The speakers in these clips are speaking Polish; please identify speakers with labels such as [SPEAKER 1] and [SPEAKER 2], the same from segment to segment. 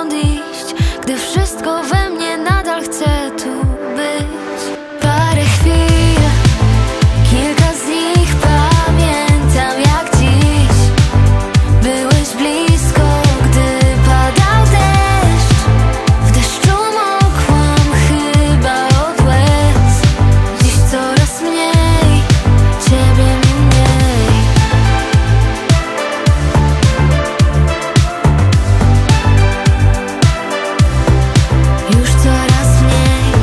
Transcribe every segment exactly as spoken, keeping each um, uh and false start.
[SPEAKER 1] dokąd iść, gdy wszystko we mnie nadal chce tu być. Parę chwil, kilka z nich pamiętam jak dziś. Byłeś blisko, gdy padał deszcz. W deszczu mokłam chyba od łez. Dziś coraz mniej, ciebie mi mniej. Już coraz mniej.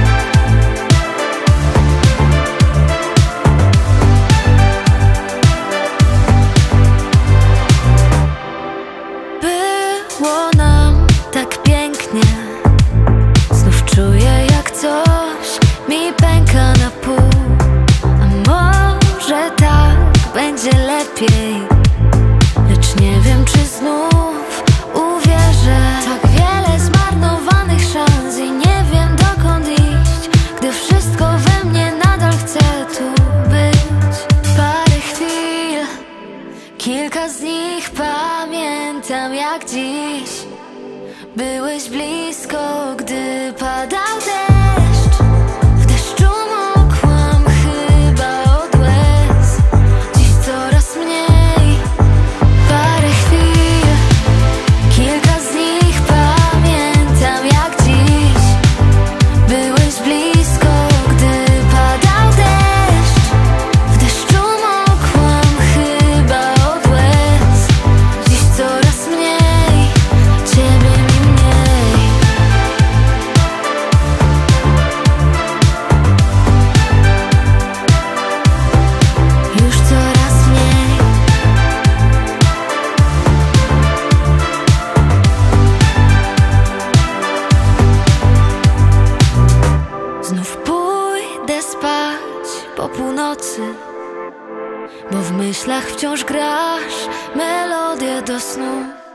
[SPEAKER 1] Było nam tak pięknie. Znów czuję jak coś mi pęka na pół. A może tak będzie lepiej, lecz nie wiem czy znów uwierzę. Tak wiele zmarnowanych szans i nie wiem dokąd iść, gdy wszystko we mnie nadal chce tu być. Parę chwil, kilka z nich pamiętam jak dziś. Byłeś blisko, gdy padał deszcz. W deszczu mokłam chyba od łez. Dziś coraz mniej. Parę chwil, kilka z nich pamiętam jak dziś. Byłeś blisko, gdy padał deszcz. W deszczu mokłam chyba od łez. Dziś coraz mniej, ciebie mi mniej. Już coraz mniej. Znów pójdę spać po północy, bo w myślach wciąż grasz melodię do snu.